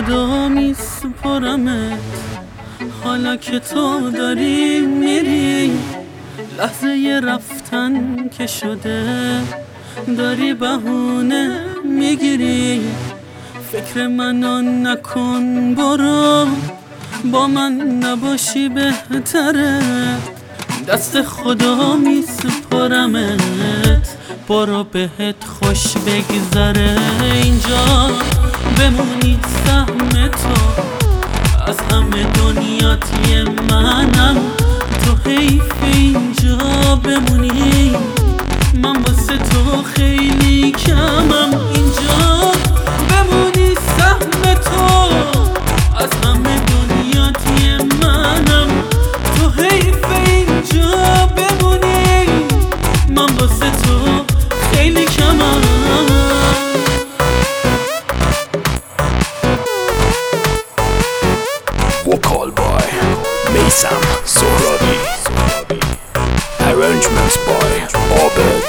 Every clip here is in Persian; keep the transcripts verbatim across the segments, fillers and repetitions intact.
خدا میسپرمت، حالا که تو داری میری، لحظه رفتن که شده داری بهونه میگیری. فکر منو نکن، برو با من نباشی بهتره، دست خدا میسپرمت، برو بهت خوش بگذره. اینجا بمونی سهم تو، از همه دنیات یه منم، تو حیف اینجا بمونی، من واسه تو خیلی کمم. اینجا بمونی سهم تو، از همه دنیات یه منم، تو حیف اینجا بمونی، من واسه تو خیلی کمم. Vocal by Meysam Sohrabi, arrangements by Abed.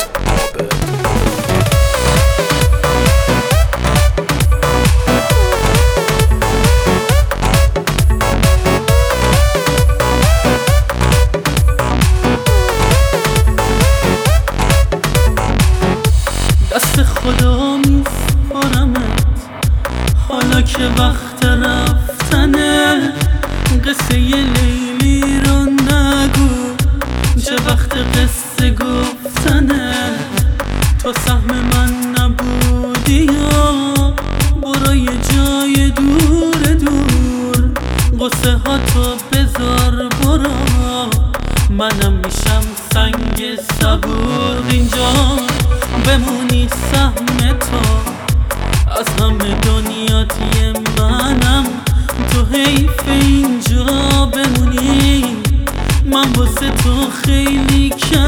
دست خدا میسپرمت، حالا که وقت رفتنه، قصه لیلی رو نگو، چه وقت قصه گفتنه. تو سهم من نبودی یا برو یه جای دور دور، قصه ها تو بذار برو، منم میشم سنگ صبور. اینجا بمونی سهم تو، از همه دنیات یه منم، تو حیف اینجا بمونی، من واسه تو خیلی کم.